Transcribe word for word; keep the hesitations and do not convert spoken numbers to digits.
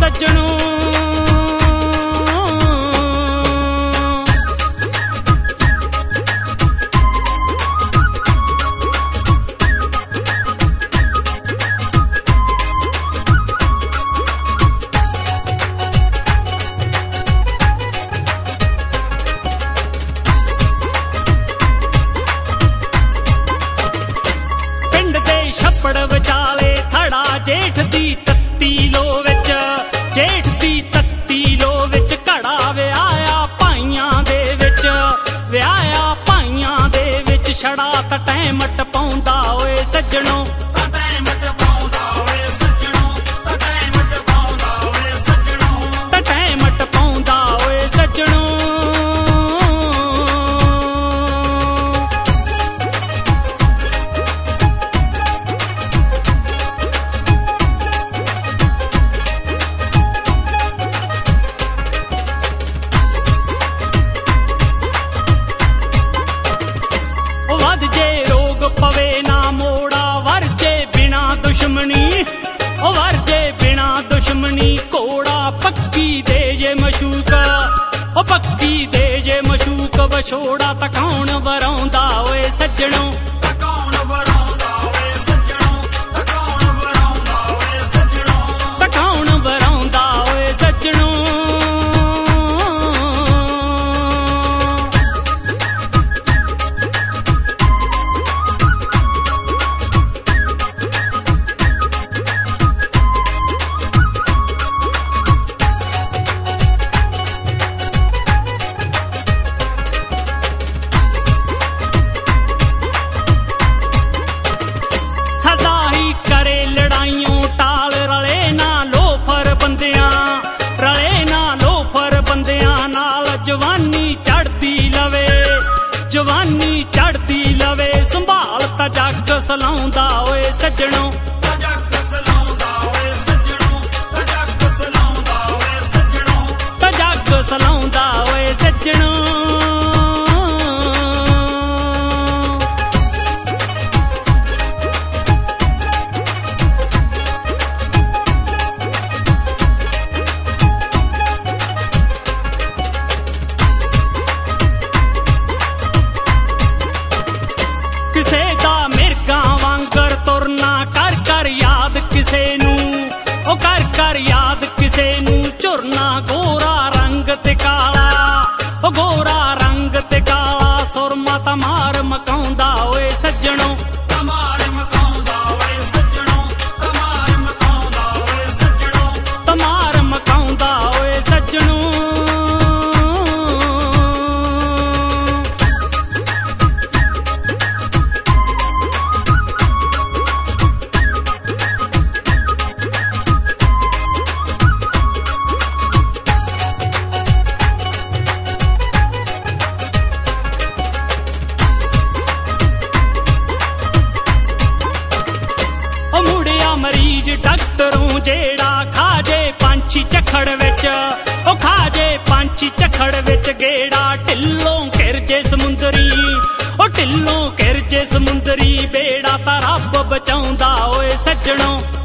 सज्जणों। छप्पड़ विचाले थड़ा जेठ दी तत्ती लो विच, जेठ दी तत्ती लो विच घड़ा विआया भाइयां दे विच, विआया भाइयां दे विच छड़ा तटैमट पाउंदा ओए सज्जणों, तटैमट पाउंदा ओए सज्जणों, तटैमट पाउंदा ओए सज्जणों, तटैमट पाउंदा ओए सज्जणों। पवे ना मोड़ा वरजे बिना दुश्मनी, ओ वरजे बिना दुश्मनी घोड़ा पक्की दे जे मशूक, ओ पक्की दे जे मशूक बछोड़ा तकाउण वराउंदा ओए सज्जणों, तकाउण वराउंदा ओए सज्जणों, तकाउण वराउंदा ओए सज्जणों, तकाउण वराउंदा ओए सज्जणों। जवानी चढ़ती लवे, जवानी चढ़ती लवे संभाल ता जग सलाउंदा ओए सज्जणों, जग सलाउंदा ओए सज्जणों, जग सलाउंदा ओए सज्जणों, जग सलाउंदा ओए सज्जणों। किसे दा मिर्गां वांगर तुरना कर कर याद किसे नू, ओ कर कर याद किसे नू झुरना गोरा रंग ते काला, ओ गोरा रंग ते काला सुरमा तमार मकाउंदा ओए सज्जणों, तमार मकाउंदा ओए सज्जणों, तमार मकाउंदा ओए सज्जणों, तमार मकाउंदा ओए सज्जणों। मरीज डॉक्टरों जेड़ा खाजे पंछी झखड़ विच, ओ खाजे पंछी झखड़ विच गेड़ा ढिल्लों घिरजे समुंदरी, ओ ढिल्लों घिरजे समुंदरी बेड़ा तां रब बचाउंदा ओए सज्जणों।